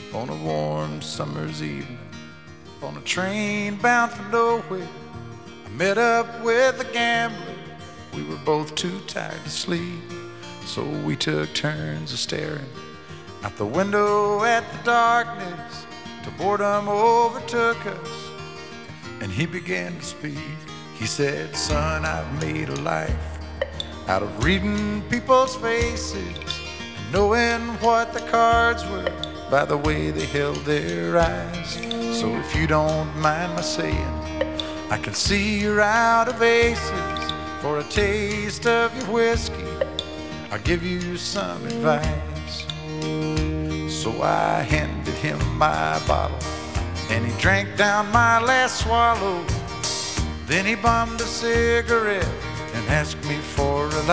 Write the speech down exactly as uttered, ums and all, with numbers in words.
on a warm summer's evening, on a train bound for nowhere. I met up with a gambler. We were both too tired to sleep, so we took turns of staring out the window at the darkness till boredom overtook us, and he began to speak. He said, "Son, I've made a life out of reading people's faces and knowing what the cards were by the way they held their eyes. So if you don't mind my saying, I can see you're out of aces. For a taste of your whiskey, I'll give you some advice." So I handed him my bottle, and he drank down my last swallow. Then he bummed a cigarette and asked me for a